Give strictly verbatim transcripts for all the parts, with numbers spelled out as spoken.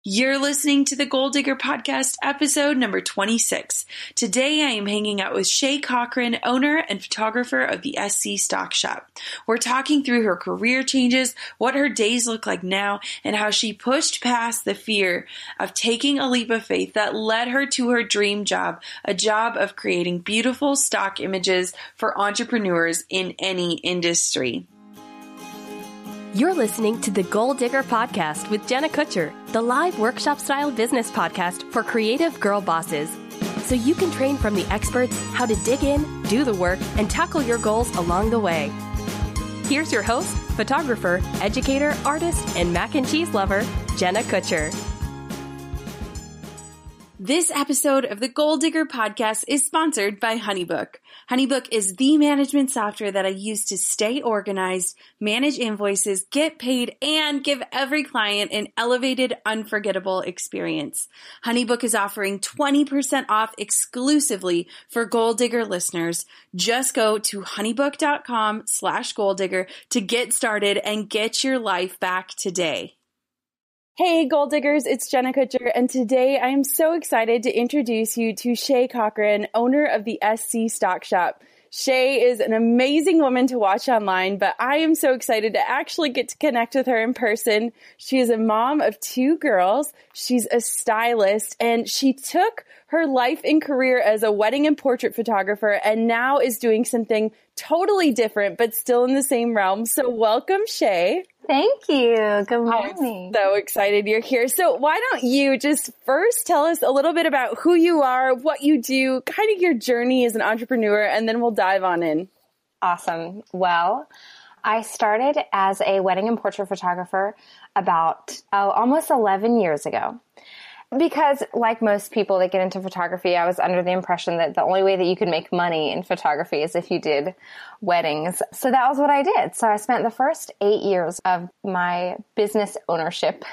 You're listening to the Goal Digger Podcast, episode number twenty-six. Today I am hanging out with Shay Cochran, owner and photographer of the S C Stock Shop. We're talking through her career changes, what her days look like now, and how she pushed past the fear of taking a leap of faith that led her to her dream job, a job of creating beautiful stock images for entrepreneurs in any industry. You're listening to the Goal Digger Podcast with Jenna Kutcher, the live workshop-style business podcast for creative girl bosses. So you can train from the experts how to dig in, do the work, and tackle your goals along the way. Here's your host, photographer, educator, artist, and mac and cheese lover, Jenna Kutcher. This episode of the Goal Digger Podcast is sponsored by HoneyBook. HoneyBook is the management software that I use to stay organized, manage invoices, get paid, and give every client an elevated, unforgettable experience. HoneyBook is offering twenty percent off exclusively for Goal Digger listeners. Just go to honeybook.com slash Goal Digger to get started and get your life back today. Hey, Goal Diggers, it's Jenna Kutcher, and today I am so excited to introduce you to Shay Cochran, owner of the S C Stock Shop. Shay is an amazing woman to watch online, but I am so excited to actually get to connect with her in person. She is a mom of two girls. She's a stylist, and she took her life and career as a wedding and portrait photographer and now is doing something totally different, but still in the same realm. So welcome, Shay. Thank you. Good morning. I'm so excited you're here. So why don't you just first tell us a little bit about who you are, what you do, kind of your journey as an entrepreneur, and then we'll dive on in. Awesome. Well, I started as a wedding and portrait photographer about oh, almost eleven years ago. Because like most people that get into photography, I was under the impression that the only way that you could make money in photography is if you did weddings. So that was what I did. So I spent the first eight years of my business ownership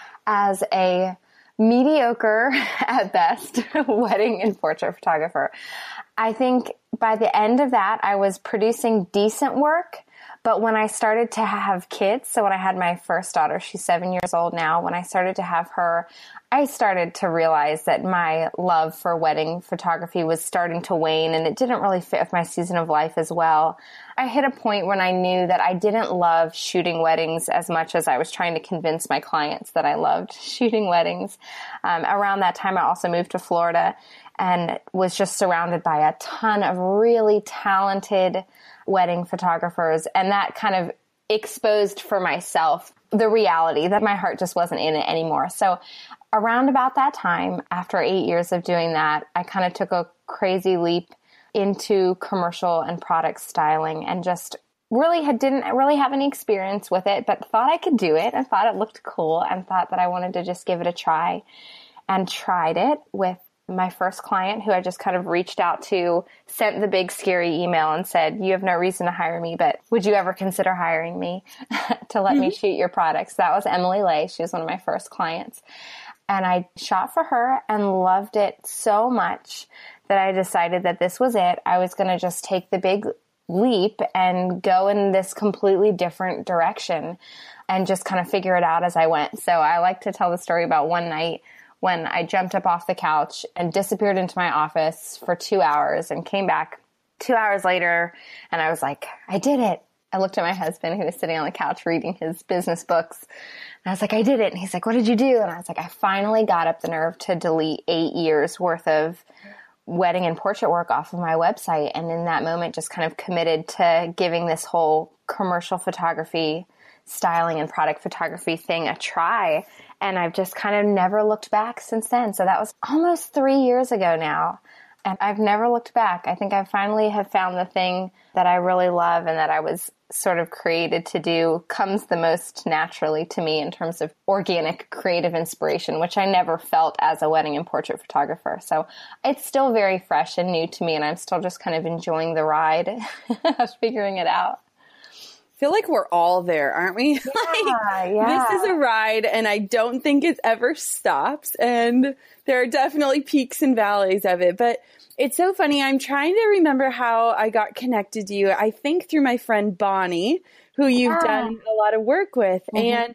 as a mediocre at best wedding and portrait photographer. I think by the end of that, I was producing decent work. But when I started to have kids, so when I had my first daughter, she's seven years old now, when I started to have her, I started to realize that my love for wedding photography was starting to wane, and it didn't really fit with my season of life as well. I hit a point when I knew that I didn't love shooting weddings as much as I was trying to convince my clients that I loved shooting weddings. Um, around that time, I also moved to Florida and was just surrounded by a ton of really talented wedding photographers. And that kind of exposed for myself the reality that my heart just wasn't in it anymore. So around about that time, after eight years of doing that, I kind of took a crazy leap into commercial and product styling and just really had, didn't really have any experience with it, but thought I could do it and thought it looked cool and thought that I wanted to just give it a try, and tried it with my first client, who I just kind of reached out to, sent the big scary email and said, you have no reason to hire me, but would you ever consider hiring me to let mm-hmm. me shoot your products? That was Emily Lay. She was one of my first clients. And I shot for her and loved it so much that I decided that this was it. I was going to just take the big leap and go in this completely different direction and just kind of figure it out as I went. So I like to tell the story about one night when I jumped up off the couch and disappeared into my office for two hours and came back two hours later, and I was like, I did it. I looked at my husband, who was sitting on the couch reading his business books, and I was like, I did it. And he's like, what did you do? And I was like, I finally got up the nerve to delete eight years worth of wedding and portrait work off of my website. And in that moment, just kind of committed to giving this whole commercial photography, styling and product photography thing a try. And I've just kind of never looked back since then. So that was almost three years ago now. And I've never looked back. I think I finally have found the thing that I really love and that I was sort of created to do comes the most naturally to me in terms of organic creative inspiration, which I never felt as a wedding and portrait photographer. So it's still very fresh and new to me, and I'm still just kind of enjoying the ride of figuring it out. Feel like we're all there, aren't we? Yeah, like, yeah. This is a ride, and I don't think it ever stops. And there are definitely peaks and valleys of it. But it's so funny. I'm trying to remember how I got connected to you. I think through my friend Bonnie, who you've yeah. done a lot of work with. Mm-hmm. And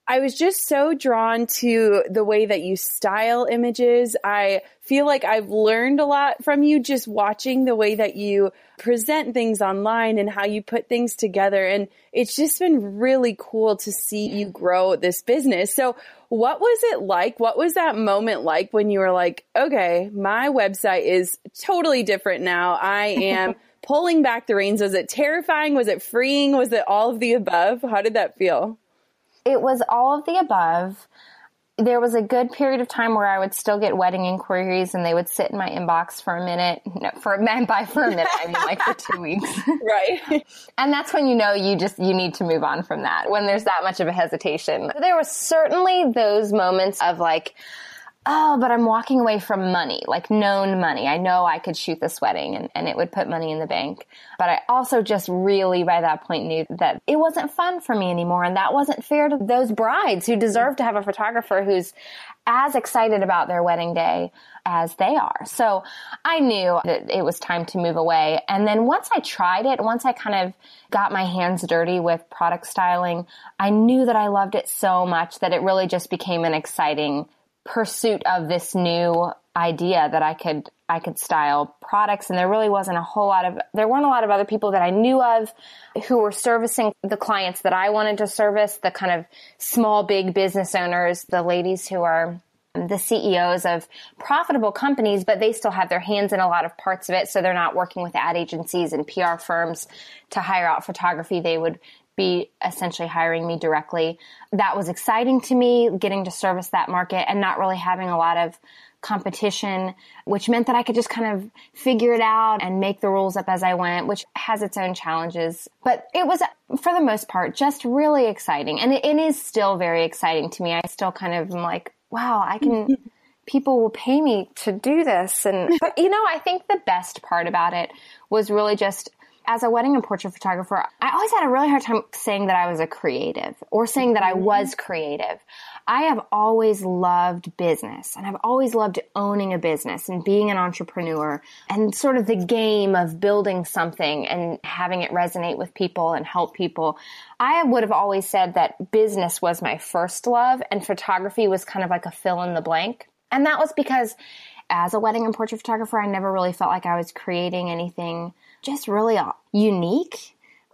I was just so drawn to the way that you style images. I feel like I've learned a lot from you just watching the way that you present things online and how you put things together. And it's just been really cool to see you grow this business. So what was it like? What was that moment like when you were like, okay, my website is totally different now. I am pulling back the reins. Was it terrifying? Was it freeing? Was it all of the above? How did that feel? It was all of the above. There was a good period of time where I would still get wedding inquiries and they would sit in my inbox for a minute. No, for by for a minute, I mean like for two weeks. Right. And that's when you know you just, you need to move on from that, when there's that much of a hesitation. There was certainly those moments of like, oh, but I'm walking away from money, like known money. I know I could shoot this wedding and, and it would put money in the bank. But I also just really by that point knew that it wasn't fun for me anymore. And that wasn't fair to those brides who deserve to have a photographer who's as excited about their wedding day as they are. So I knew that it was time to move away. And then once I tried it, once I kind of got my hands dirty with product styling, I knew that I loved it so much that it really just became an exciting pursuit of this new idea that I could, I could style products. And there really wasn't a whole lot of, there weren't a lot of other people that I knew of who were servicing the clients that I wanted to service, the kind of small, big business owners, the ladies who are the C E Os of profitable companies, but they still have their hands in a lot of parts of it. So they're not working with ad agencies and P R firms to hire out photography. They would be essentially hiring me directly. That was exciting to me, getting to service that market and not really having a lot of competition, which meant that I could just kind of figure it out and make the rules up as I went, which has its own challenges. But it was, for the most part, just really exciting. And it, it is still very exciting to me. I still kind of am like, wow, I can, people will pay me to do this. And, but you know, I think the best part about it was really just, as a wedding and portrait photographer, I always had a really hard time saying that I was a creative or saying that I was creative. I have always loved business and I've always loved owning a business and being an entrepreneur and sort of the game of building something and having it resonate with people and help people. I would have always said that business was my first love and photography was kind of like a fill in the blank. And that was because as a wedding and portrait photographer, I never really felt like I was creating anything just really unique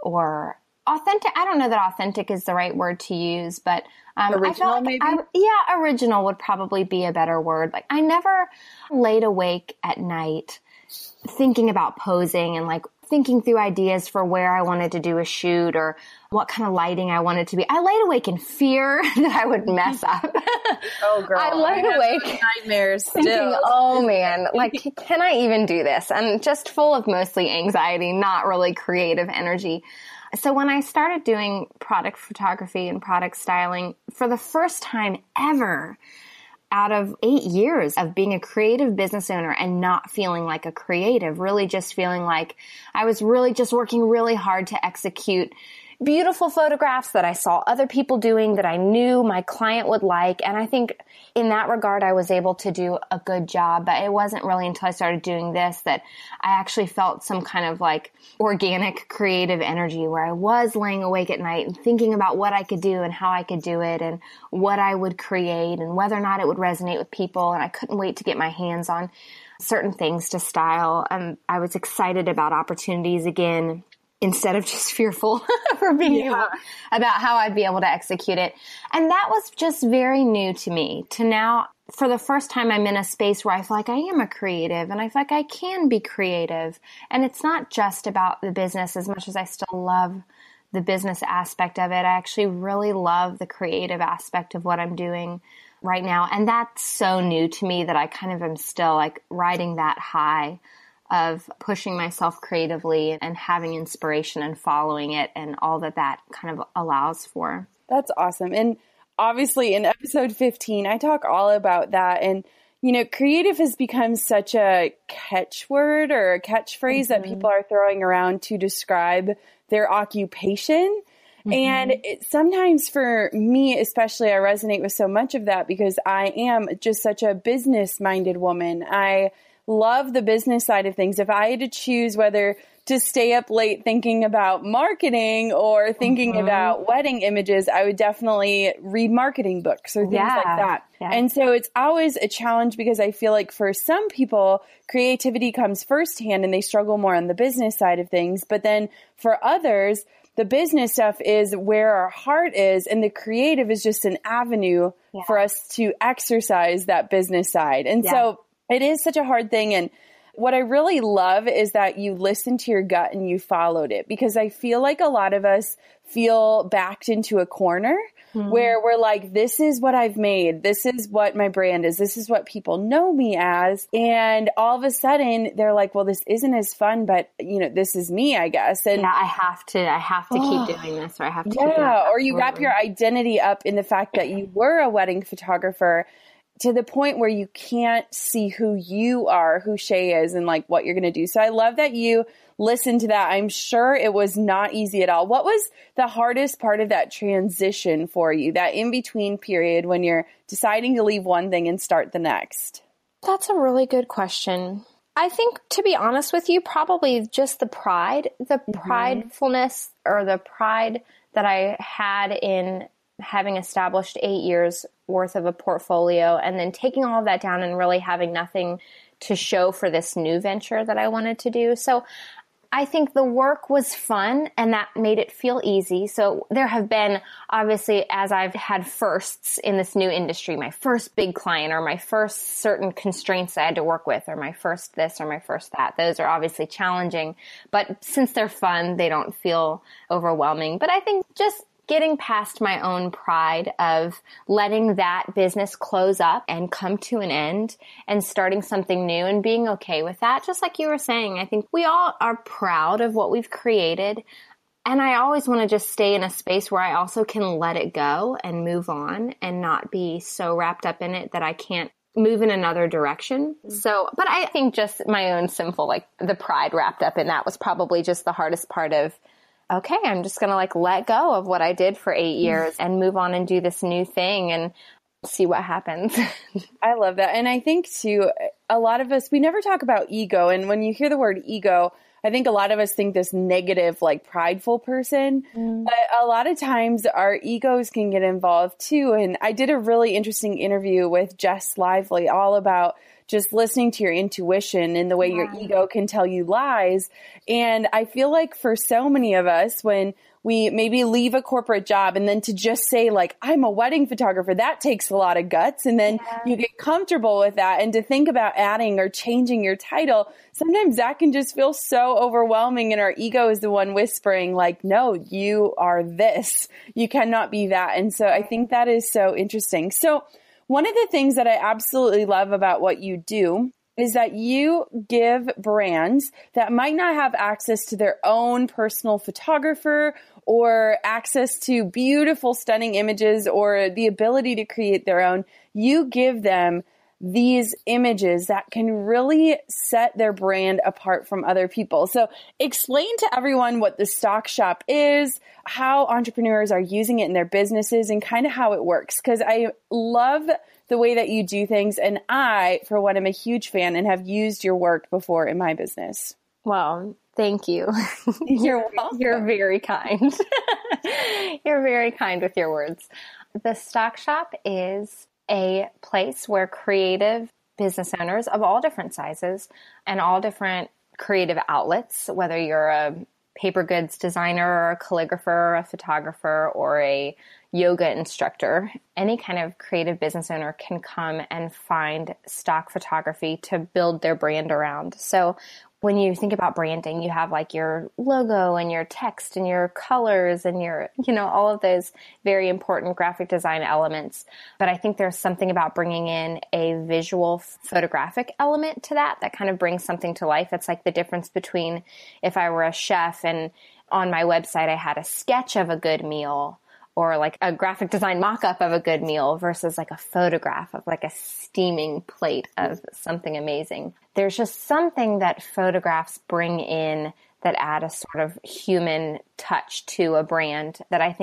or authentic. I don't know that authentic is the right word to use, but um, original, I felt like maybe? I, yeah, original would probably be a better word. Like I never laid awake at night thinking about posing and like thinking through ideas for where I wanted to do a shoot or what kind of lighting I wanted to be. I laid awake in fear that I would mess up. Oh, girl. I laid I awake nightmares thinking, still. oh man, like, can I even do this? And just full of mostly anxiety, not really creative energy. So when I started doing product photography and product styling for the first time ever, out of eight years of being a creative business owner and not feeling like a creative, really just feeling like I was really just working really hard to execute beautiful photographs that I saw other people doing that I knew my client would like. And I think in that regard, I was able to do a good job. But it wasn't really until I started doing this that I actually felt some kind of like organic creative energy where I was laying awake at night and thinking about what I could do and how I could do it and what I would create and whether or not it would resonate with people. And I couldn't wait to get my hands on certain things to style. And I was excited about opportunities again, instead of just fearful for being yeah. able, about how I'd be able to execute it. And that was just very new to me. To now, for the first time, I'm in a space where I feel like I am a creative and I feel like I can be creative. And it's not just about the business as much as I still love the business aspect of it. I actually really love the creative aspect of what I'm doing right now. And that's so new to me that I kind of am still like riding that high of pushing myself creatively and having inspiration and following it and all that that kind of allows for. That's awesome. And obviously in episode fifteen, I talk all about that. And, you know, creative has become such a catchword or a catchphrase mm-hmm. that people are throwing around to describe their occupation. Mm-hmm. And it, sometimes for me, especially, I resonate with so much of that because I am just such a business-minded woman. I love the business side of things. If I had to choose whether to stay up late thinking about marketing or thinking mm-hmm. about wedding images, I would definitely read marketing books or things yeah. like that. Yeah. And so it's always a challenge because I feel like for some people, creativity comes firsthand and they struggle more on the business side of things. But then for others, the business stuff is where our heart is, and the creative is just an avenue yeah. for us to exercise that business side. And yeah. so it is such a hard thing. And what I really love is that you listened to your gut and you followed it, because I feel like a lot of us feel backed into a corner mm-hmm. where we're like, this is what I've made. This is what my brand is. This is what people know me as. And all of a sudden they're like, well, this isn't as fun, but you know, this is me, I guess. And yeah, I have to, I have to oh, keep doing this, or I have to. Yeah. Keep doing that. Or you wrap your identity up in the fact that you were a wedding photographer, to the point where you can't see who you are, who Shay is, and like what you're going to do. So I love that you listened to that. I'm sure it was not easy at all. What was the hardest part of that transition for you, that in-between period when you're deciding to leave one thing and start the next? That's a really good question. I think, to be honest with you, probably just the pride, the mm-hmm. pridefulness or the pride that I had in having established eight years worth of a portfolio and then taking all of that down and really having nothing to show for this new venture that I wanted to do. So I think the work was fun and that made it feel easy. So there have been, obviously, as I've had firsts in this new industry, my first big client or my first certain constraints I had to work with, or my first this or my first that. Those are obviously challenging, but since they're fun, they don't feel overwhelming. But I think just getting past my own pride of letting that business close up and come to an end and starting something new and being okay with that. Just like you were saying, I think we all are proud of what we've created. And I always want to just stay in a space where I also can let it go and move on and not be so wrapped up in it that I can't move in another direction. So, but I think just my own sinful, like the pride wrapped up in that was probably just the hardest part of, okay, I'm just going to like let go of what I did for eight years and move on and do this new thing and see what happens. I love that. And I think too, a lot of us, we never talk about ego. And when you hear the word ego, I think a lot of us think this negative, like prideful person, mm. but a lot of times our egos can get involved too. And I did a really interesting interview with Jess Lively all about just listening to your intuition and the way yeah. your ego can tell you lies. And I feel like for so many of us, when we maybe leave a corporate job and then to just say like, I'm a wedding photographer, that takes a lot of guts. And then yeah. you get comfortable with that. And to think about adding or changing your title, sometimes that can just feel so overwhelming. And our ego is the one whispering like, no, you are this. You cannot be that. And so I think that is so interesting. So one of the things that I absolutely love about what you do is that you give brands that might not have access to their own personal photographer or access to beautiful, stunning images or the ability to create their own. You give them these images that can really set their brand apart from other people. So explain to everyone what the Stock Shop is, how entrepreneurs are using it in their businesses, and kind of how it works. Because I love the way that you do things. And I, for one, am a huge fan and have used your work before in my business. Well, thank you. You're welcome. You're very kind. You're very kind with your words. The Stock Shop is a place where creative business owners of all different sizes and all different creative outlets, whether you're a paper goods designer or a calligrapher or a photographer or a yoga instructor, any kind of creative business owner can come and find stock photography to build their brand around. So when you think about branding, you have like your logo and your text and your colors and your, you know, all of those very important graphic design elements. But I think there's something about bringing in a visual photographic element to that that kind of brings something to life. It's like the difference between if I were a chef and on my website I had a sketch of a good meal, or like a graphic design mock-up of a good meal versus like a photograph of like a steaming plate of something amazing. There's just something that photographs bring in that add a sort of human touch to a brand that I think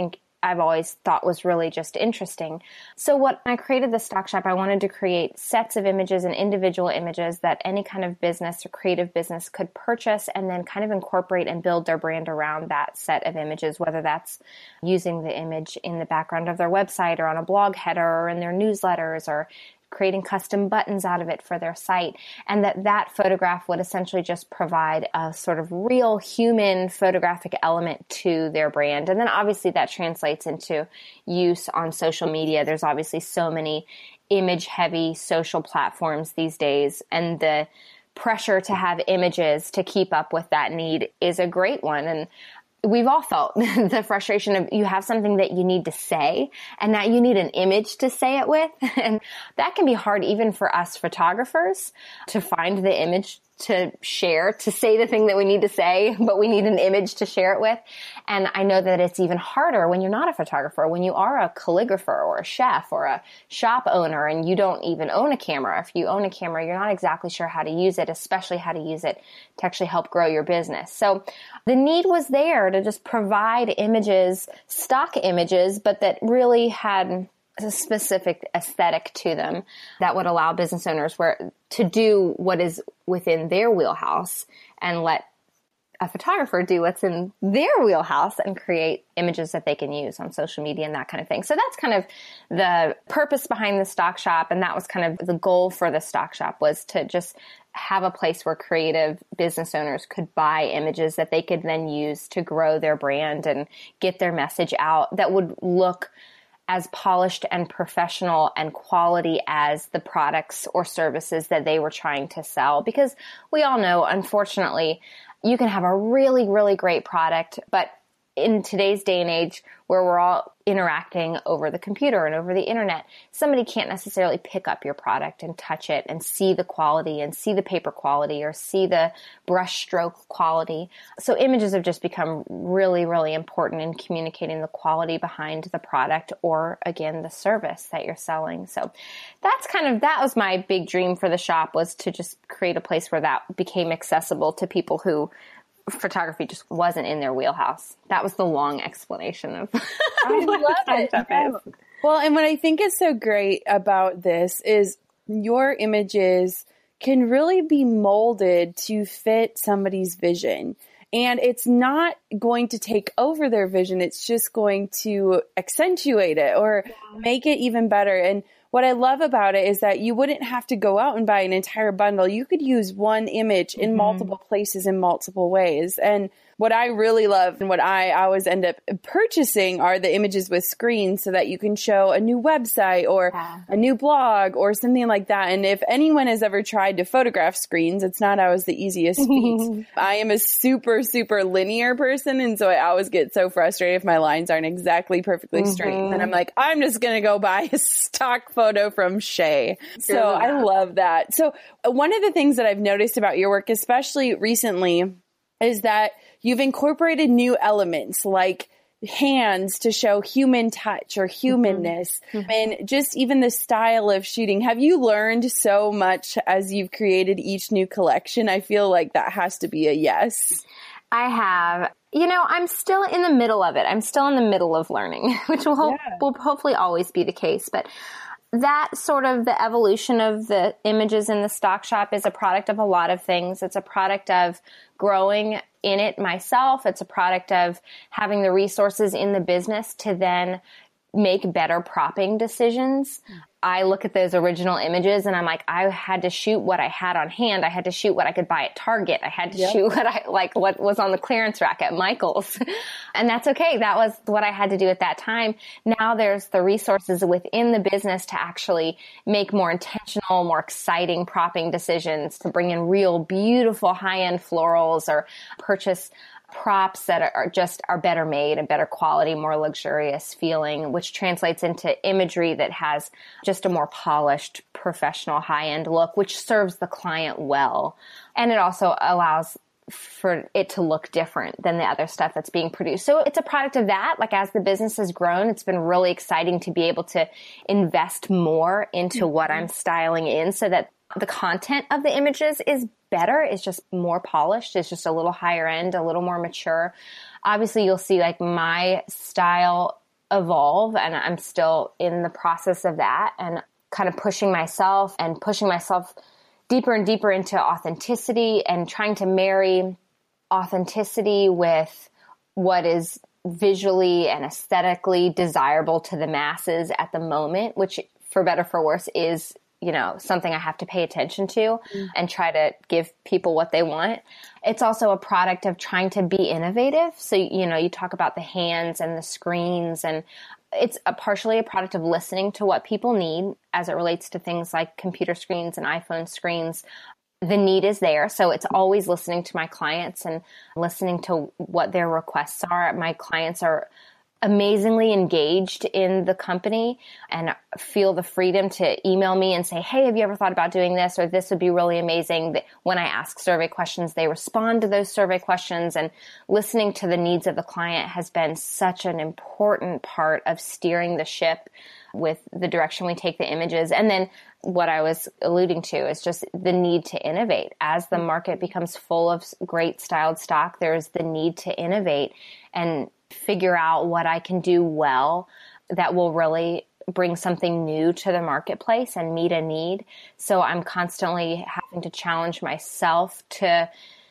I've always thought was really just interesting. So what I created the stock shop, I wanted to create sets of images and individual images that any kind of business or creative business could purchase and then kind of incorporate and build their brand around that set of images, whether that's using the image in the background of their website or on a blog header or in their newsletters or creating custom buttons out of it for their site, and that that photograph would essentially just provide a sort of real human photographic element to their brand. And then obviously that translates into use on social media. There's obviously so many image-heavy social platforms these days, and the pressure to have images to keep up with that need is a great one. And we've all felt the frustration of you have something that you need to say and now you need an image to say it with. And that can be hard even for us photographers to find the image to share, to say the thing that we need to say, but we need an image to share it with. And I know that it's even harder when you're not a photographer, when you are a calligrapher or a chef or a shop owner and you don't even own a camera. If you own a camera, you're not exactly sure how to use it, especially how to use it to actually help grow your business. So the need was there to just provide images, stock images, but that really had a specific aesthetic to them that would allow business owners where to do what is within their wheelhouse and let a photographer do what's in their wheelhouse and create images that they can use on social media and that kind of thing. So that's kind of the purpose behind the stock shop. And that was kind of the goal for the stock shop, was to just have a place where creative business owners could buy images that they could then use to grow their brand and get their message out that would look as polished and professional and quality as the products or services that they were trying to sell. Because we all know, unfortunately, you can have a really, really great product, but in today's day and age where we're all interacting over the computer and over the internet, somebody can't necessarily pick up your product and touch it and see the quality and see the paper quality or see the brush stroke quality. So images have just become really, really important in communicating the quality behind the product or, again, the service that you're selling. So that's kind of, that was my big dream for the shop, was to just create a place where that became accessible to people who photography just wasn't in their wheelhouse. That was the long explanation of I love it. Yeah. Well, and what I think is so great about this is your images can really be molded to fit somebody's vision. And it's not going to take over their vision. It's just going to accentuate it or make it even better. And what I love about it is that you wouldn't have to go out and buy an entire bundle. You could use one image in mm-hmm. multiple places in multiple ways. And what I really love and what I always end up purchasing are the images with screens so that you can show a new website or yeah. a new blog or something like that. And if anyone has ever tried to photograph screens, it's not always the easiest feat. I am a super, super linear person. And so I always get so frustrated if my lines aren't exactly perfectly straight. Mm-hmm. And I'm like, I'm just going to go buy a stock photo from Shay. So I love that. So one of the things that I've noticed about your work, especially recently, is that you've incorporated new elements like hands to show human touch or humanness mm-hmm. and just even the style of shooting. Have you learned so much as you've created each new collection? I feel like that has to be a yes. I have. You know, I'm still in the middle of it. I'm still in the middle of learning, which will, hope, yeah. will hopefully always be the case. But that sort of the evolution of the images in the stock shop is a product of a lot of things. It's a product of growing in it myself. It's a product of having the resources in the business to then make better propping decisions. I look at those original images and I'm like, I had to shoot what I had on hand. I had to shoot what I could buy at Target. I had to yep. shoot what I like, what was on the clearance rack at Michael's. And that's okay. That was what I had to do at that time. Now there's the resources within the business to actually make more intentional, more exciting propping decisions, to bring in real beautiful high-end florals or purchase props that are just are better made and better quality, more luxurious feeling, which translates into imagery that has just a more polished, professional, high-end look, which serves the client well. And it also allows for it to look different than the other stuff that's being produced. So it's a product of that. Like, as the business has grown, it's been really exciting to be able to invest more into mm-hmm. what I'm styling in so that the content of the images is better. It's just more polished. It's just a little higher end, a little more mature. Obviously, you'll see like my style evolve, and I'm still in the process of that and kind of pushing myself and pushing myself deeper and deeper into authenticity and trying to marry authenticity with what is visually and aesthetically desirable to the masses at the moment, which for better for worse is, you know, something I have to pay attention to mm. and try to give people what they want. It's also a product of trying to be innovative. So, you know, you talk about the hands and the screens, and it's a partially a product of listening to what people need as it relates to things like computer screens and iPhone screens. The need is there. So it's always listening to my clients and listening to what their requests are. My clients are amazingly engaged in the company and feel the freedom to email me and say, hey, have you ever thought about doing this? Or this would be really amazing. When I ask survey questions, they respond to those survey questions, and listening to the needs of the client has been such an important part of steering the ship with the direction we take the images. And then what I was alluding to is just the need to innovate. As the market becomes full of great styled stock, there's the need to innovate and figure out what I can do well that will really bring something new to the marketplace and meet a need. So I'm constantly having to challenge myself to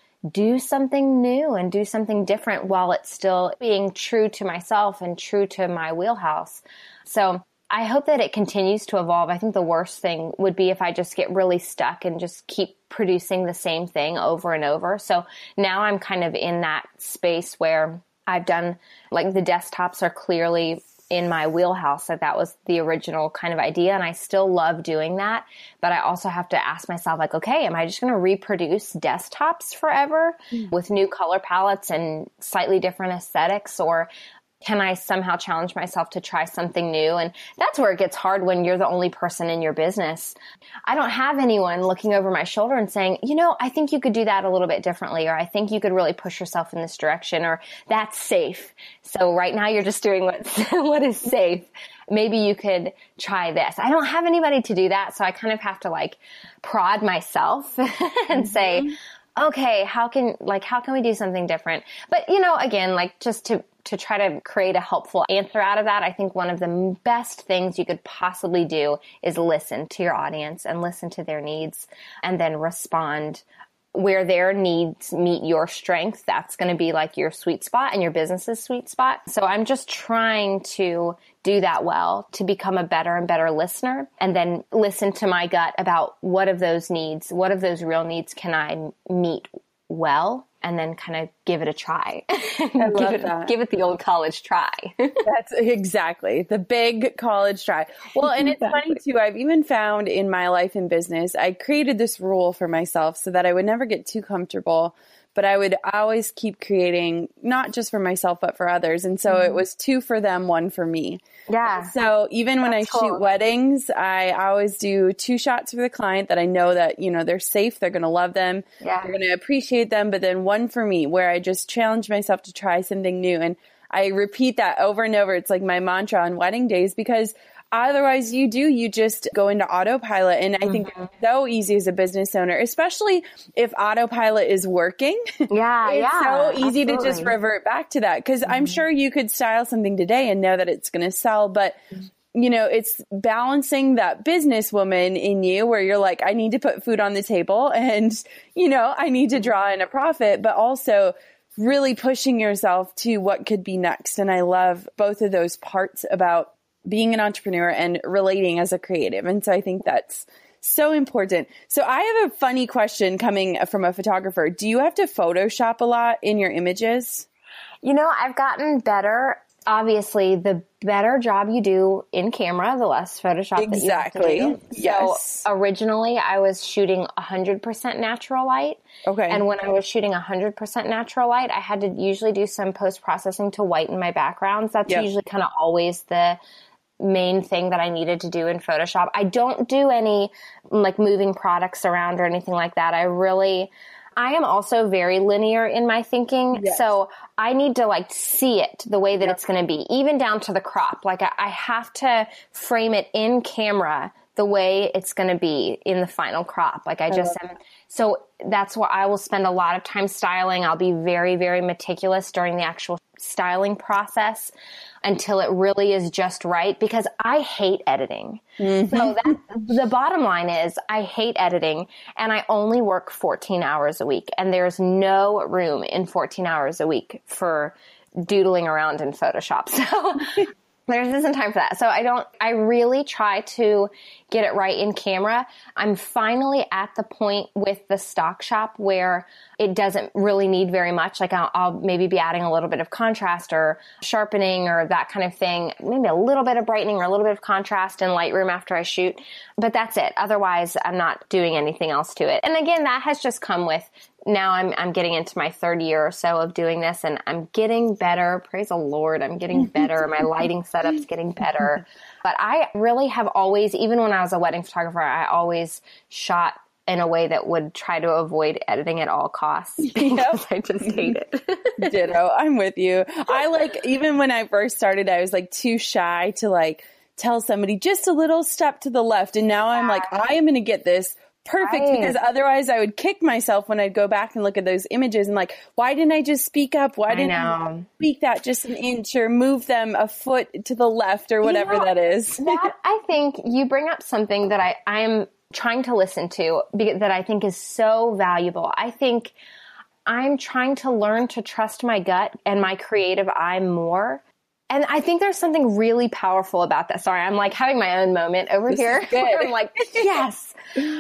do something new and do something different while it's still being true to myself and true to my wheelhouse. So I hope that it continues to evolve. I think the worst thing would be if I just get really stuck and just keep producing the same thing over and over. So now I'm kind of in that space where I've done, like, the desktops are clearly in my wheelhouse. That that was the original kind of idea. And I still love doing that. But I also have to ask myself, like, okay, am I just going to reproduce desktops forever mm. with new color palettes and slightly different aesthetics? Or can I somehow challenge myself to try something new? And that's where it gets hard when you're the only person in your business. I don't have anyone looking over my shoulder and saying, you know, I think you could do that a little bit differently, or I think you could really push yourself in this direction, or that's safe. So right now you're just doing what's, what is safe. Maybe you could try this. I don't have anybody to do that. So I kind of have to like prod myself and mm-hmm. say, okay, how can, like, how can we do something different? But, you know, again, like, just to, to try to create a helpful answer out of that, I think one of the best things you could possibly do is listen to your audience and listen to their needs, and then respond where their needs meet your strength. That's going to be like your sweet spot and your business's sweet spot. So I'm just trying to do that well, to become a better and better listener, and then listen to my gut about what of those needs, what of those real needs can I meet well, and then kind of give it a try. I love give it, that. Give it the old college try. That's exactly the big college try. Well, and it's exactly. funny too. I've even found in my life and business, I created this rule for myself so that I would never get too comfortable, but I would always keep creating, not just for myself, but for others. And so mm-hmm. it was two for them, one for me. Yeah. So even when That's I cool. shoot weddings, I always do two shots for the client that I know that, you know, they're safe. They're going to love them. Yeah. They're going to appreciate them. But then one for me, where I just challenge myself to try something new. And I repeat that over and over. It's like my mantra on wedding days, because otherwise you do, you just go into autopilot. And I mm-hmm. think it's so easy as a business owner, especially if autopilot is working. Yeah. it's yeah, so easy absolutely. to just revert back to that. Cause mm-hmm. I'm sure you could style something today and know that it's going to sell, but you know, it's balancing that businesswoman in you where you're like, I need to put food on the table and, you know, I need to draw in a profit, but also really pushing yourself to what could be next. And I love both of those parts about being an entrepreneur and relating as a creative. And so I think that's so important. So I have a funny question coming from a photographer. Do you have to Photoshop a lot in your images? You know, I've gotten better. Obviously, the better job you do in camera, the less Photoshop exactly. that you have to do. Yes. So originally I was shooting one hundred percent natural light. Okay. And when I was shooting one hundred percent natural light, I had to usually do some post-processing to whiten my backgrounds. That's yep. usually kind of always the main thing that I needed to do in Photoshop. I don't do any like moving products around or anything like that. I really, I am also very linear in my thinking. Yes. So I need to like see it the way that yep. it's going to be, even down to the crop. Like I, I have to frame it in camera the way it's going to be in the final crop. Like I just am. So that's why I will spend a lot of time styling. I'll be very, very meticulous during the actual styling process until it really is just right, because I hate editing. Mm-hmm. So that, the bottom line is I hate editing, and I only work fourteen hours a week, and there's no room in fourteen hours a week for doodling around in Photoshop. So there isn't time for that. So I don't, I really try to get it right in camera. I'm finally at the point with the stock shop where it doesn't really need very much. Like I'll, I'll maybe be adding a little bit of contrast or sharpening or that kind of thing. Maybe a little bit of brightening or a little bit of contrast in Lightroom after I shoot. But that's it. Otherwise, I'm not doing anything else to it. And again, that has just come with now I'm I'm getting into my third year or so of doing this, and I'm getting better. Praise the Lord, I'm getting better. My lighting setup's getting better. But I really have always, even when I was a wedding photographer, I always shot in a way that would try to avoid editing at all costs because I just hate it. Ditto. I'm with you. I like, even when I first started, I was like too shy to like tell somebody just a little step to the left. And now I'm like, I am going to get this perfect, right, because otherwise I would kick myself when I'd go back and look at those images and like, why didn't I just speak up? Why didn't I, I speak that just an inch or move them a foot to the left or whatever, you know, that is? That, I think you bring up something that I, I'm trying to listen to that I think is so valuable. I think I'm trying to learn to trust my gut and my creative eye more. And I think there's something really powerful about that. Sorry, I'm like having my own moment over this here. I'm like, yes.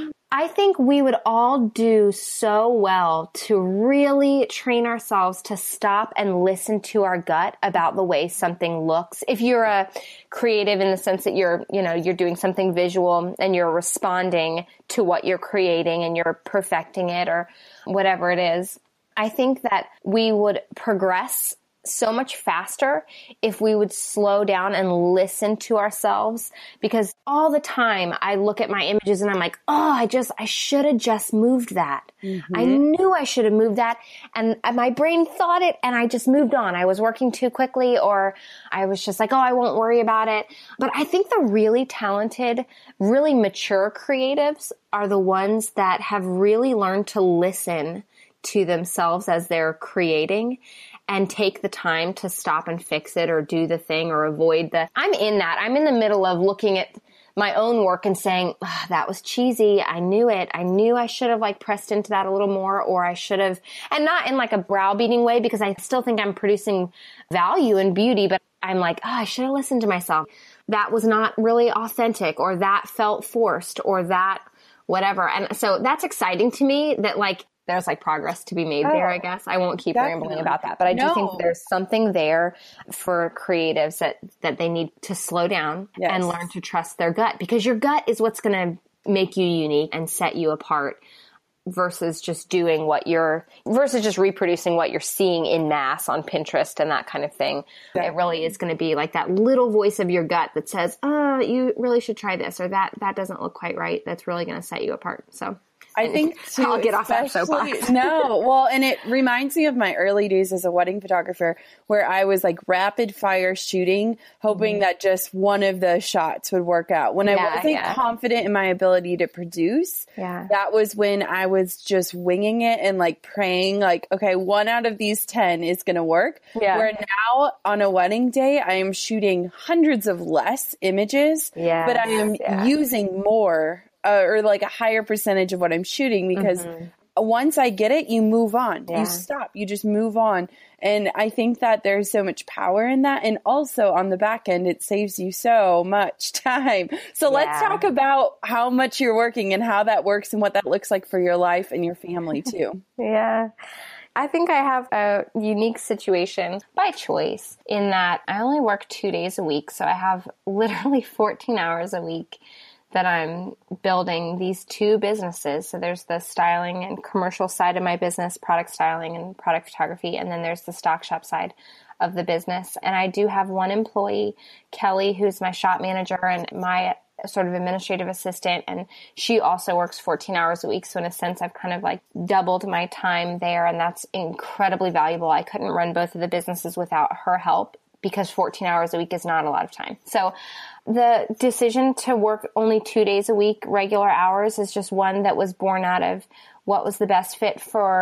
I think we would all do so well to really train ourselves to stop and listen to our gut about the way something looks. If you're a creative in the sense that you're, you know, you're doing something visual and you're responding to what you're creating and you're perfecting it or whatever it is, I think that we would progress so much faster if we would slow down and listen to ourselves, because all the time I look at my images and I'm like, oh, I just, I should have just moved that. Mm-hmm. I knew I should have moved that. And my brain thought it and I just moved on. I was working too quickly, or I was just like, oh, I won't worry about it. But I think the really talented, really mature creatives are the ones that have really learned to listen to themselves as they're creating and take the time to stop and fix it or do the thing or avoid the, I'm in that. I'm in the middle of looking at my own work and saying, oh, that was cheesy. I knew it. I knew I should have like pressed into that a little more, or I should have, and not in like a browbeating way, because I still think I'm producing value and beauty, but I'm like, oh, I should have listened to myself. That was not really authentic, or that felt forced, or that whatever. And so that's exciting to me that like, there's like progress to be made oh, there, I guess. I won't keep definitely. rambling about that, but I do no. think there's something there for creatives that, that they need to slow down yes. and learn to trust their gut, because your gut is what's going to make you unique and set you apart versus just doing what you're, versus just reproducing what you're seeing in mass on Pinterest and that kind of thing. Definitely. It really is going to be like that little voice of your gut that says, oh, you really should try this, or that, that doesn't look quite right. That's really going to set you apart. So I think too, I'll get off that soapbox. No, well, and it reminds me of my early days as a wedding photographer, where I was like rapid fire shooting, hoping mm-hmm. that just one of the shots would work out. When yeah, I wasn't yeah. confident in my ability to produce, yeah. that was when I was just winging it and like praying like, okay, one out of these ten is going to work. Yeah. Where now on a wedding day, I am shooting hundreds of less images, yes, but I am yeah. using more Uh, or like a higher percentage of what I'm shooting, because mm-hmm. once I get it, you move on. Yeah. You stop. You just move on. And I think that there's so much power in that. And also on the back end, it saves you so much time. So yeah. let's talk about how much you're working and how that works and what that looks like for your life and your family too. Yeah. I think I have a unique situation by choice in that I only work two days a week. So I have literally fourteen hours a week that I'm building these two businesses. So there's the styling and commercial side of my business, product styling and product photography. And then there's the stock shop side of the business. And I do have one employee, Kelly, who's my shop manager and my sort of administrative assistant. And she also works fourteen hours a week. So in a sense, I've kind of like doubled my time there. And that's incredibly valuable. I couldn't run both of the businesses without her help, because fourteen hours a week is not a lot of time. So the decision to work only two days a week, regular hours, is just one that was born out of what was the best fit for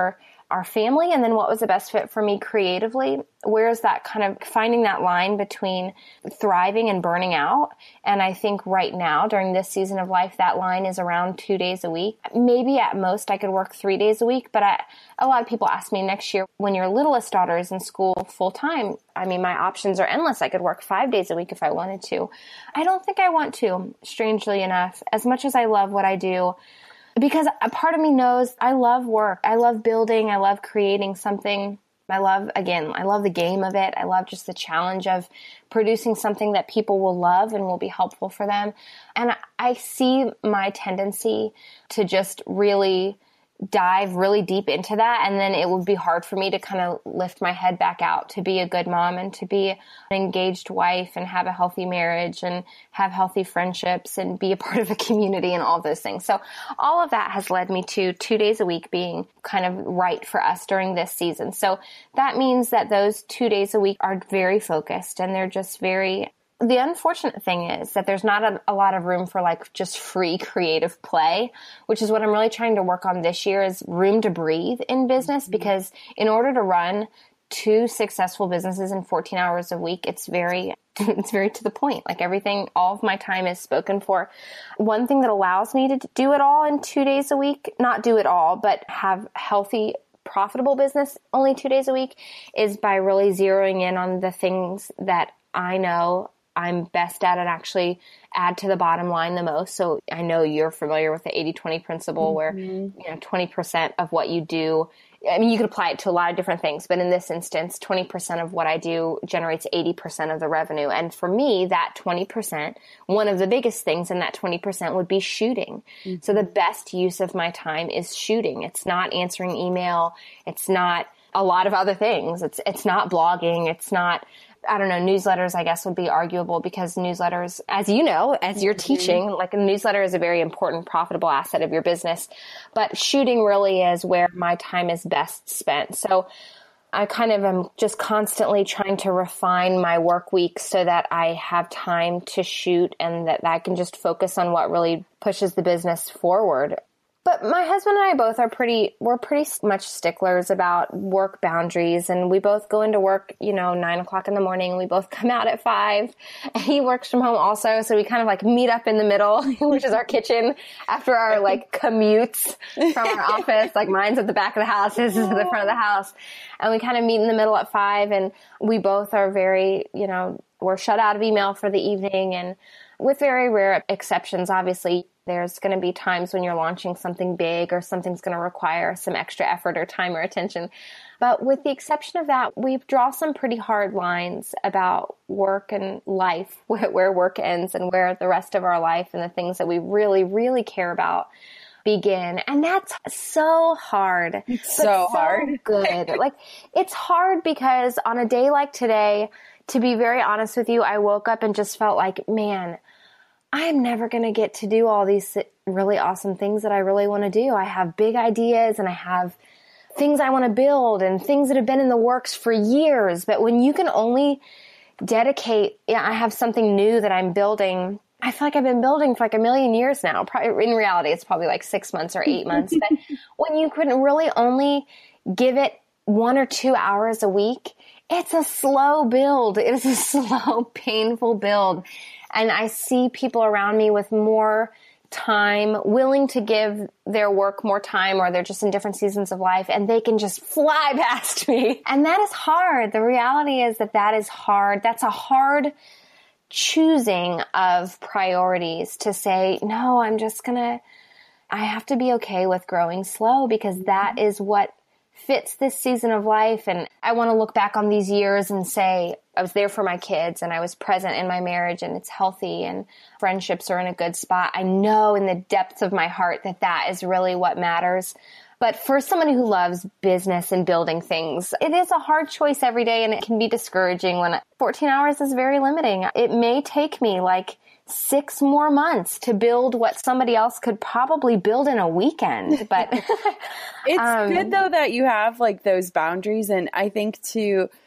our family and then what was the best fit for me creatively. Where's that kind of finding that line between thriving and burning out? And I think right now during this season of life, that line is around two days a week. Maybe at most I could work three days a week, but I, a lot of people ask me next year when your littlest daughter is in school full time, I mean, my options are endless. I could work five days a week if I wanted to. I don't think I want to, strangely enough, as much as I love what I do. Because a part of me knows I love work. I love building. I love creating something. I love, again, I love the game of it. I love just the challenge of producing something that people will love and will be helpful for them. And I see my tendency to just really dive really deep into that. And then it would be hard for me to kind of lift my head back out to be a good mom and to be an engaged wife and have a healthy marriage and have healthy friendships and be a part of a community and all those things. So all of that has led me to two days a week being kind of right for us during this season. So that means that those two days a week are very focused and they're just very The unfortunate thing is that there's not a, a lot of room for like just free creative play, which is what I'm really trying to work on this year is room to breathe in business, because in order to run two successful businesses in fourteen hours a week, it's very, it's very to the point. Like everything, all of my time is spoken for. One thing that allows me to do it all in two days a week, not do it all, but have healthy, profitable business only two days a week is by really zeroing in on the things that I know I'm best at and actually add to the bottom line the most. So I know you're familiar with the eighty twenty principle mm-hmm. where, you know, twenty percent of what you do, I mean, you could apply it to a lot of different things, but in this instance, twenty percent of what I do generates eighty percent of the revenue. And for me, that twenty percent, one of the biggest things in that twenty percent would be shooting. Mm-hmm. So the best use of my time is shooting. It's not answering email. It's not a lot of other things. It's, it's not blogging. It's not, I don't know, newsletters, I guess, would be arguable because newsletters, as you know, as you're mm-hmm. teaching, like a newsletter is a very important, profitable asset of your business. But shooting really is where my time is best spent. So I kind of am just constantly trying to refine my work week so that I have time to shoot and that I can just focus on what really pushes the business forward. But my husband and I both are pretty, we're pretty much sticklers about work boundaries. And we both go into work, you know, nine o'clock in the morning. We both come out at five. And he works from home also. So we kind of like meet up in the middle, which is our kitchen after our like commutes from our office. Like mine's at the back of the house, his is at the front of the house. And we kind of meet in the middle at five. And we both are very, you know, we're shut out of email for the evening. And with very rare exceptions, obviously, there's going to be times when you're launching something big or something's going to require some extra effort or time or attention. But with the exception of that, we draw some pretty hard lines about work and life, where, where work ends and where the rest of our life and the things that we really, really care about begin. And that's so hard. It's so hard. Good. Like it's hard because on a day like today, to be very honest with you, I woke up and just felt like, man, I'm never going to get to do all these really awesome things that I really want to do. I have big ideas and I have things I want to build and things that have been in the works for years. But when you can only dedicate, yeah, I have something new that I'm building. I feel like I've been building for like a million years now. Probably, in reality, it's probably like six months or eight months. But when you can really only give it one or two hours a week, it's a slow build. It is a slow, painful build. And I see people around me with more time, willing to give their work more time, or they're just in different seasons of life and they can just fly past me. And that is hard. The reality is that that is hard. That's a hard choosing of priorities to say, no, I'm just going to, I have to be okay with growing slow because that is what fits this season of life. And I want to look back on these years and say, I was there for my kids and I was present in my marriage and it's healthy and friendships are in a good spot. I know in the depths of my heart that that is really what matters. But for someone who loves business and building things, it is a hard choice every day and it can be discouraging when fourteen hours is very limiting. It may take me like six more months to build what somebody else could probably build in a weekend. But it's um, good though that you have like those boundaries. And I think to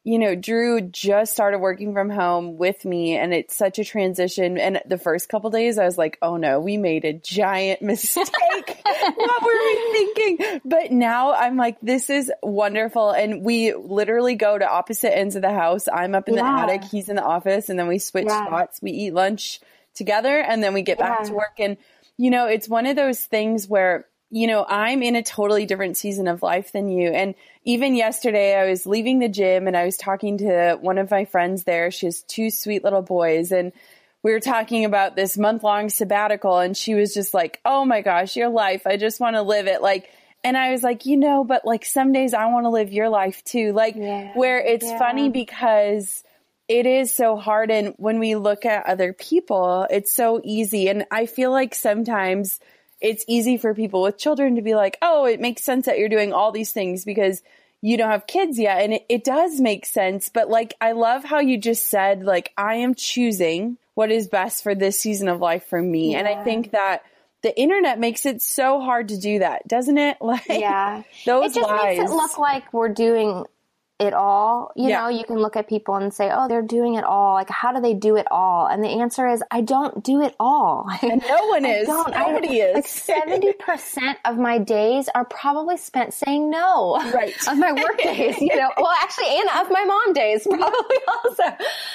you know, Drew just started working from home with me, and it's such a transition. And the first couple days I was like, oh no, we made a giant mistake. What were we thinking? But now I'm like, this is wonderful. And we literally go to opposite ends of the house. I'm up in yeah. the attic, he's in the office, and then we switch yeah. spots. We eat lunch together, and then we get yeah. back to work. And, you know, it's one of those things where, you know, I'm in a totally different season of life than you. And even yesterday I was leaving the gym and I was talking to one of my friends there. She has two sweet little boys, and we were talking about this month long sabbatical, and she was just like, oh my gosh, your life. I just want to live it. Like, and I was like, you know, but like some days I want to live your life too. Like yeah. where it's yeah. funny because it is so hard. And when we look at other people, it's so easy. And I feel like sometimes it's easy for people with children to be like, oh, it makes sense that you're doing all these things because you don't have kids yet. And it, it does make sense. But like, I love how you just said, like, I am choosing what is best for this season of life for me. Yeah. And I think that the internet makes it so hard to do that, doesn't it? Like, yeah, those it just lies. makes it look like we're doing it all. You yeah. know, you can look at people and say, oh, they're doing it all. Like, how do they do it all? And the answer is, I don't do it all. And no one is. Don't. Nobody I, is. Like seventy percent of my days are probably spent saying no. Right. Of my work days, you know, well, actually, and of my mom days probably also.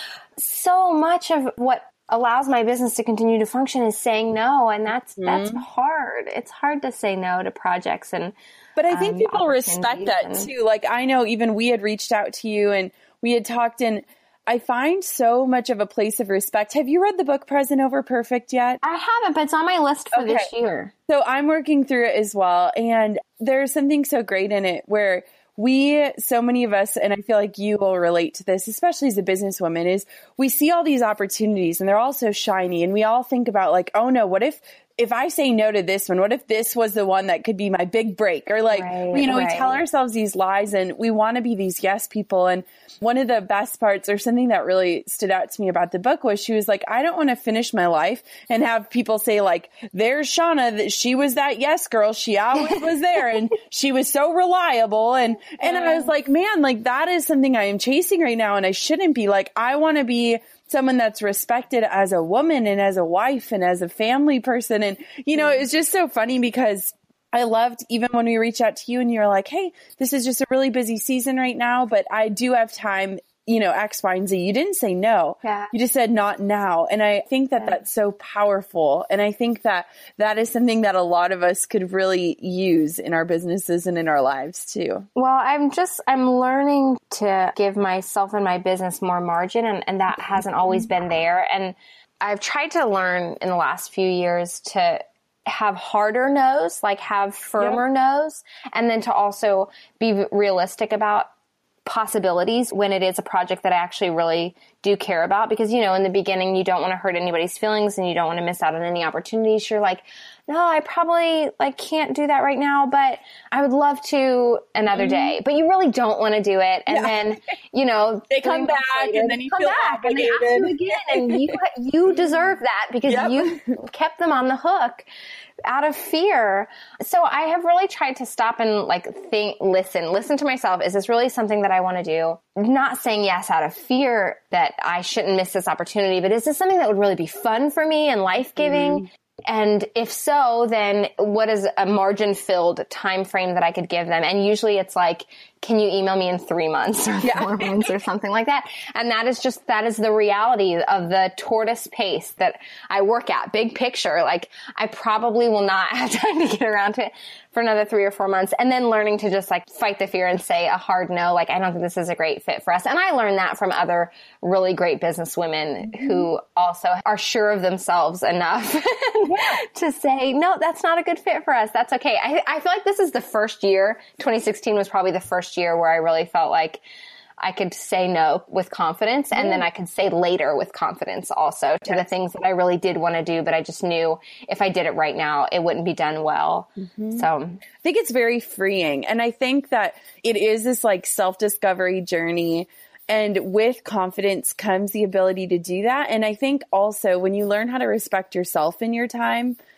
So much of what allows my business to continue to function is saying no. And that's, mm-hmm. that's hard. It's hard to say no to projects and, But I think um, people respect that and, too. Like, I know even we had reached out to you and we had talked, and I find so much of a place of respect. Have you read the book Present Over Perfect yet? I haven't, but it's on my list for okay. this year. So I'm working through it as well. And there's something so great in it where we, so many of us, and I feel like you will relate to this, especially as a businesswoman, is we see all these opportunities and they're all so shiny. And we all think about like, oh no, what if if I say no to this one, what if this was the one that could be my big break? Or like, right, you know, right. we tell ourselves these lies and we want to be these yes people. And one of the best parts, or something that really stood out to me about the book, was she was like, I don't want to finish my life and have people say like, there's Shauna, that she was that yes girl. She always was there and she was so reliable. And, and I was like, man, like that is something I am chasing right now. And I shouldn't be. Like, I want to be someone that's respected as a woman and as a wife and as a family person. And, you know, it was just so funny because I loved even when we reached out to you and you're like, hey, this is just a really busy season right now, but I do have time, you know, X, Y, and Z. You didn't say no. Yeah. You just said not now. And I think that yeah. that's so powerful. And I think that that is something that a lot of us could really use in our businesses and in our lives too. Well, I'm just, I'm learning to give myself and my business more margin, and, and that hasn't always been there. And I've tried to learn in the last few years to have harder no's, like have firmer yep. no's, and then to also be realistic about possibilities when it is a project that I actually really do care about. Because, you know, in the beginning, you don't want to hurt anybody's feelings and you don't want to miss out on any opportunities. You're like, no, I probably like can't do that right now, but I would love to another mm-hmm. day. But you really don't want to do it. And yeah. then, you know, they come back later, and then you come feel back obligated. And they ask you again, and you, you deserve that because yep. you kept them on the hook out of fear. So I have really tried to stop and like think, listen, listen to myself. Is this really something that I want to do? Not saying yes out of fear that I shouldn't miss this opportunity, but is this something that would really be fun for me and life-giving? Mm. And if so, then what is a margin-filled time frame that I could give them? And usually it's like, can you email me in three months or yeah. four months or something like that? And that is just, that is the reality of the tortoise pace that I work at. Big picture. Like, I probably will not have time to get around to it for another three or four months. And then learning to just like fight the fear and say a hard no. Like, I don't think this is a great fit for us. And I learned that from other really great business women mm-hmm. who also are sure of themselves enough yeah. to say, no, that's not a good fit for us. That's okay. I, I feel like this is the first year. twenty sixteen was probably the first year where I really felt like I could say no with confidence, and mm. then I could say later with confidence also to yes. the things that I really did want to do, but I just knew if I did it right now, it wouldn't be done well. Mm-hmm. So I think it's very freeing. And I think that it is this like self-discovery journey. And with confidence comes the ability to do that. And I think also when you learn how to respect yourself in your time,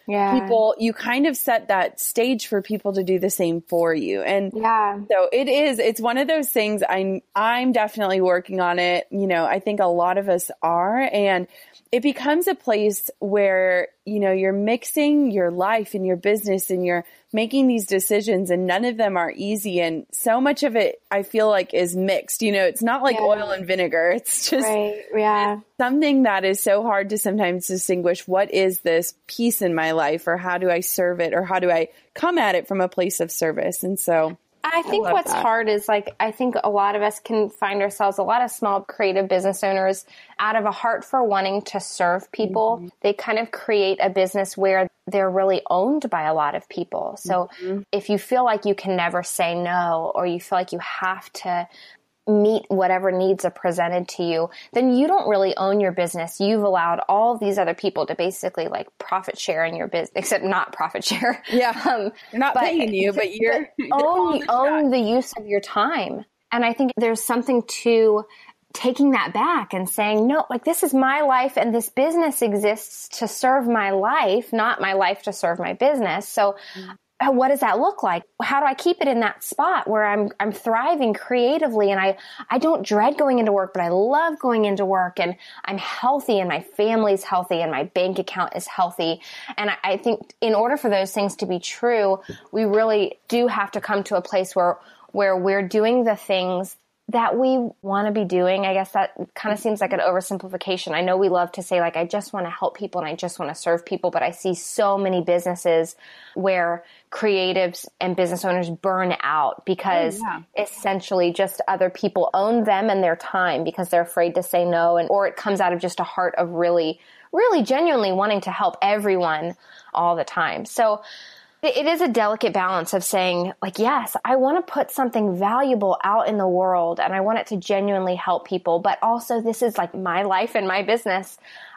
yeah. people, you kind of set that stage for people to do the same for you. And yeah. so it is, it's one of those things I'm, I'm definitely working on it. You know, I think a lot of us are, and it becomes a place where, you know, you're mixing your life and your business and you're making these decisions, and none of them are easy. And so much of it, I feel like, is mixed. You know, it's not like yeah. oil and vinegar. It's just right. yeah. something that is so hard to sometimes distinguish. What is this piece in my life, or how do I serve it, or how do I come at it from a place of service? And so I think I what's that. hard is like, I think a lot of us can find ourselves, a lot of small creative business owners, out of a heart for wanting to serve people, mm-hmm. they kind of create a business where they're really owned by a lot of people. So mm-hmm. if you feel like you can never say no, or you feel like you have to meet whatever needs are presented to you, then you don't really own your business. You've allowed all of these other people to basically like profit share in your business, except not profit share. Yeah. Um, they're not but, paying you, but you're but own, own the use of your time. And I think there's something to taking that back and saying, no, like this is my life and this business exists to serve my life, not my life to serve my business. So mm-hmm. what does that look like? How do I keep it in that spot where I'm I'm thriving creatively, and I, I don't dread going into work, but I love going into work, and I'm healthy, and my family's healthy, and my bank account is healthy. And I, I think in order for those things to be true, we really do have to come to a place where where we're doing the things that we want to be doing. I guess that kind of seems like an oversimplification. I know we love to say like, I just want to help people and I just want to serve people, but I see so many businesses where creatives and business owners burn out because oh, yeah. essentially just other people own them and their time because they're afraid to say no. And, or it comes out of just a heart of really, really genuinely wanting to help everyone all the time. So it is a delicate balance of saying, like, yes, I want to put something valuable out in the world and I want it to genuinely help people, but also this is like my life and my business.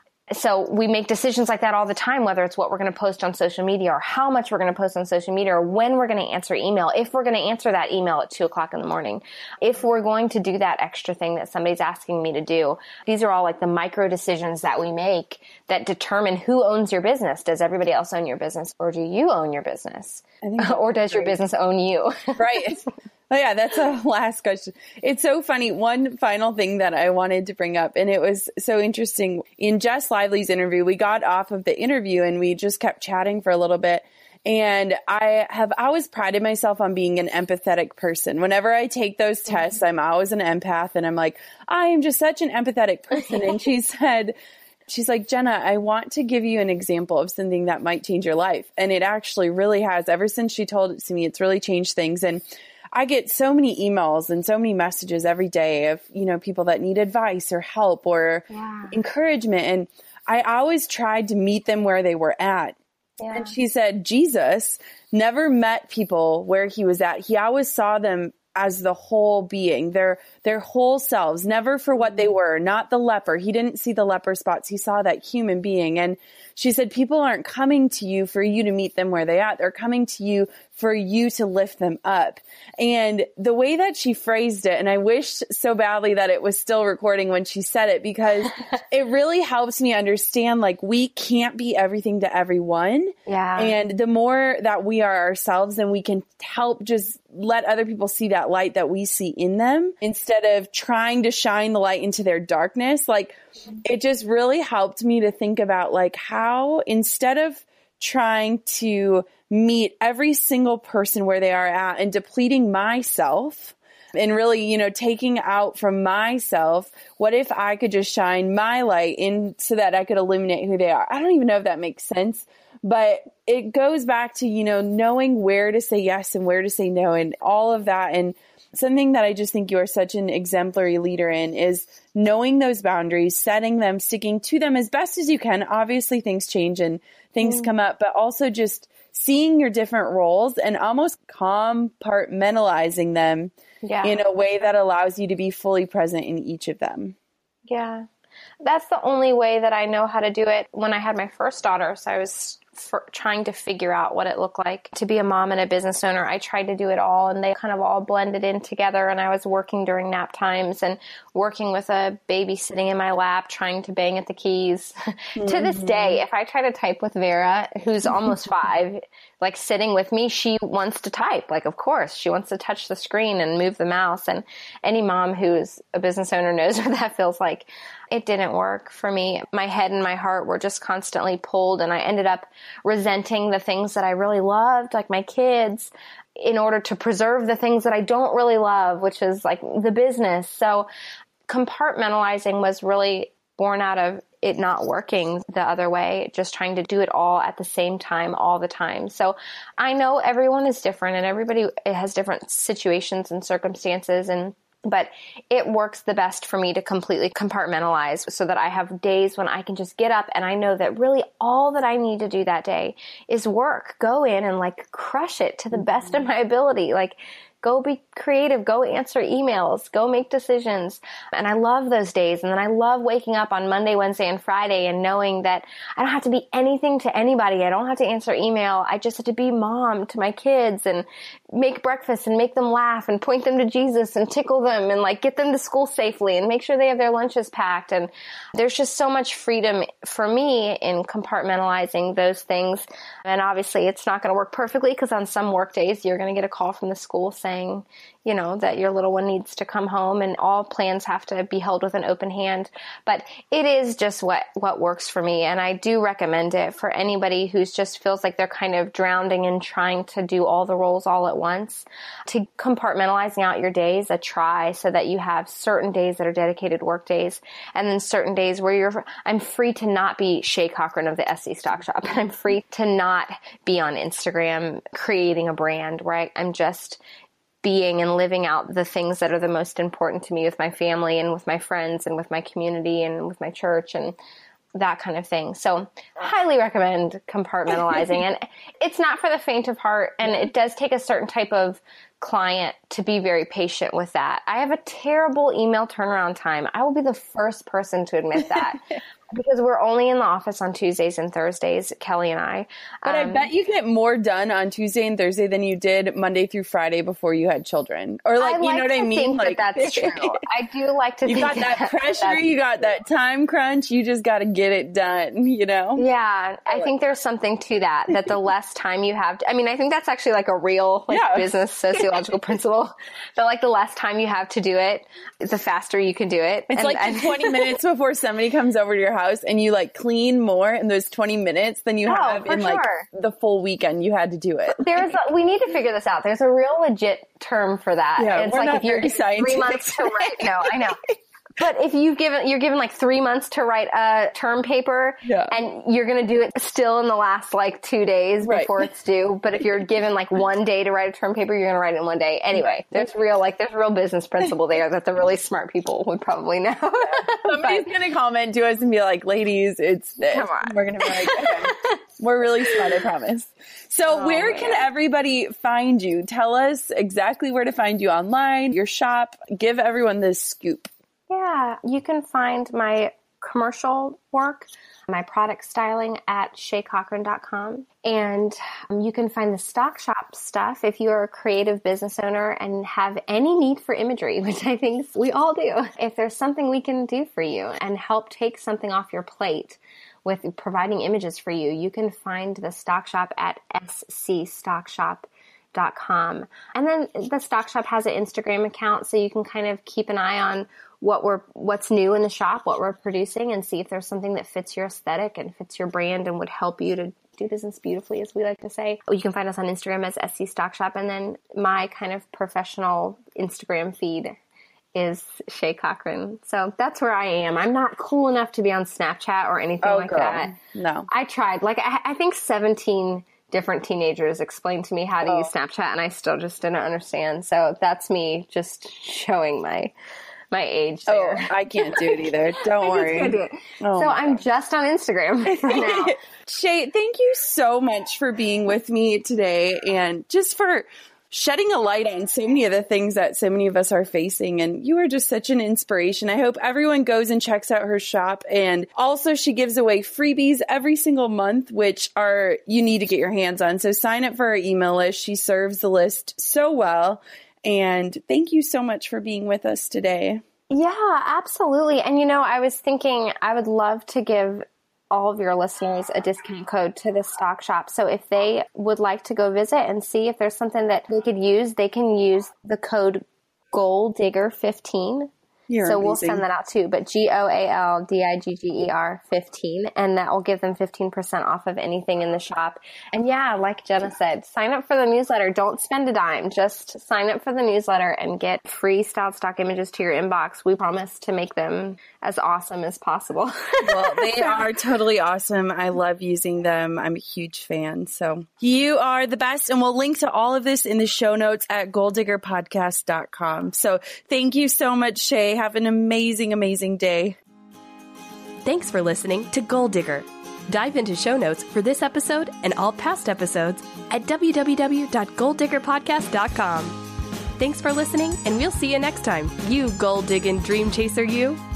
So we make decisions like that all the time, whether it's what we're going to post on social media or how much we're going to post on social media or when we're going to answer email, if we're going to answer that email at two o'clock in the morning, if we're going to do that extra thing that somebody's asking me to do. These are all like the micro decisions that we make that determine who owns your business. Does everybody else own your business, or do you own your business? I think or does your business own you? Right. Oh, yeah, that's a last question. It's so funny. One final thing that I wanted to bring up, and it was so interesting. In Jess Lively's interview, we got off of the interview and we just kept chatting for a little bit. And I have always prided myself on being an empathetic person. Whenever I take those tests, I'm always an empath. And I'm like, I am just such an empathetic person. And she said, she's like, Jenna, I want to give you an example of something that might change your life. And it actually really has. Ever since she told it to me, it's really changed things. And I get so many emails and so many messages every day of, you know, people that need advice or help or yeah. encouragement. And I always tried to meet them where they were at. Yeah. And she said, Jesus never met people where he was at. He always saw them as the whole being, their, their whole selves, never for what they were, not the leper. He didn't see the leper spots. He saw that human being. And she said, people aren't coming to you for you to meet them where they are. They're coming to you for you to lift them up. And the way that she phrased it, and I wish so badly that it was still recording when she said it, because it really helps me understand, like, we can't be everything to everyone. Yeah. And the more that we are ourselves, then we can help just let other people see that light that we see in them instead of trying to shine the light into their darkness. Like, it just really helped me to think about, like, how instead of trying to meet every single person where they are at and depleting myself and really, you know, taking out from myself, what if I could just shine my light in so that I could illuminate who they are? I don't even know if that makes sense, but it goes back to, you know, knowing where to say yes and where to say no and all of that. And something that I just think you are such an exemplary leader in is knowing those boundaries, setting them, sticking to them as best as you can. Obviously things change and things mm. come up, but also just seeing your different roles and almost compartmentalizing them yeah. in a way that allows you to be fully present in each of them. Yeah. That's the only way that I know how to do it. When I had my first daughter, so I was for trying to figure out what it looked like to be a mom and a business owner. I tried to do it all, and they kind of all blended in together. And I was working during nap times and working with a baby sitting in my lap, trying to bang at the keys. Mm-hmm. To this day, if I try to type with Vera, who's almost five, like sitting with me, she wants to type. Like, of course, she wants to touch the screen and move the mouse. And any mom who's a business owner knows what that feels like. It didn't work for me. My head and my heart were just constantly pulled, and I ended up resenting the things that I really loved, like my kids, in order to preserve the things that I don't really love, which is like the business. So compartmentalizing was really born out of it not working the other way, just trying to do it all at the same time, all the time. So I know everyone is different, and everybody has different situations and circumstances, and but it works the best for me to completely compartmentalize so that I have days when I can just get up and I know that really all that I need to do that day is work, go in and like crush it to the best of my ability. Like, go be creative, go answer emails, go make decisions. And I love those days. And then I love waking up on Monday, Wednesday, and Friday and knowing that I don't have to be anything to anybody. I don't have to answer email. I just have to be mom to my kids and make breakfast and make them laugh and point them to Jesus and tickle them and like get them to school safely and make sure they have their lunches packed. And there's just so much freedom for me in compartmentalizing those things. And obviously it's not going to work perfectly, because on some work days you're going to get a call from the school saying, you know, that your little one needs to come home, and all plans have to be held with an open hand. But it is just what, what works for me. And I do recommend it for anybody who's just feels like they're kind of drowning in trying to do all the roles all at once. To compartmentalizing out your days, a try, so that you have certain days that are dedicated work days, and then certain days where you're, I'm free to not be Shay Cochran of the S C Stock Shop. I'm free to not be on Instagram creating a brand, where I, I'm just being and living out the things that are the most important to me with my family and with my friends and with my community and with my church and that kind of thing. So highly recommend compartmentalizing. And it's not for the faint of heart. And it does take a certain type of client to be very patient with that. I have a terrible email turnaround time. I will be the first person to admit that. Because we're only in the office on Tuesdays and Thursdays, Kelly and I. But um, I bet you get more done on Tuesday and Thursday than you did Monday through Friday before you had children. Or like, like you know what I mean? Like that that's true. I do like to you think got that, that pressure, that you got that time crunch, you just got to get it done, you know? Yeah. I, I like think there's something to that, that the less time you have to, I mean, I think that's actually like a real like yeah. business sociological principle, that like the less time you have to do it, the faster you can do it. It's and, like and, twenty minutes before somebody comes over to your house and you like clean more in those twenty minutes than you oh, have in sure. like the full weekend you had to do it. There's a, we need to figure this out. There's a real legit term for that. Yeah, it's we're like not if you're very scientific. three months to write. No, I know. But if you've given, you're given like three months to write a term paper yeah. and you're going to do it still in the last like two days right. before it's due. But if you're given like one day to write a term paper, you're going to write it in one day. Anyway, there's real, like there's real business principle there that the really smart people would probably know. Somebody's going to comment to us and be like, ladies, it's this. Come on. We're going to be like, okay, we're really smart, I promise. So oh, where man. can everybody find you? Tell us exactly where to find you online, your shop. Give everyone this scoop. Yeah, you can find my commercial work, my product styling at shay cochran dot com. And um, you can find the Stock Shop stuff if you're a creative business owner and have any need for imagery, which I think we all do. If there's something we can do for you and help take something off your plate with providing images for you, you can find the Stock Shop at s c stock shop dot com. And then the Stock Shop has an Instagram account, so you can kind of keep an eye on what we're, what's new in the shop, what we're producing, and see if there's something that fits your aesthetic and fits your brand and would help you to do business beautifully, as we like to say. You can find us on Instagram as S C Stock Shop, and then my kind of professional Instagram feed is Shay Cochran. So that's where I am. I'm not cool enough to be on Snapchat or anything oh, like girl. that. No. I tried. Like, I, I think seventeen different teenagers explained to me how to oh. use Snapchat, and I still just didn't understand. So that's me just showing my my age there. Oh, I can't do it either. Don't worry. I just can't do it. Oh so I'm God. just on Instagram for now. Shay, thank you so much for being with me today and just for shedding a light on so many of the things that so many of us are facing. And you are just such an inspiration. I hope everyone goes and checks out her shop. And also she gives away freebies every single month, which are you need to get your hands on. So sign up for her email list. She serves the list so well. And thank you so much for being with us today. Yeah, absolutely. And, you know, I was thinking I would love to give all of your listeners a discount code to the stock shop. So if they would like to go visit and see if there's something that they could use, they can use the code Goal Digger fifteen. You're so amazing. We'll send that out too, but G O A L D I G G E R fifteen, and that will give them fifteen percent off of anything in the shop. And yeah, like Jenna said, sign up for the newsletter. Don't spend a dime. Just sign up for the newsletter and get free styled stock images to your inbox. We promise to make them as awesome as possible. Well, they are totally awesome. I love using them. I'm a huge fan. So you are the best. And we'll link to all of this in the show notes at goal digger podcast dot com. So thank you so much, Shay. Have an amazing, amazing day. Thanks for listening to Goal Digger. Dive into show notes for this episode and all past episodes at w w w dot goal digger podcast dot com. Thanks for listening, and we'll see you next time. You goal digging dream chaser, you.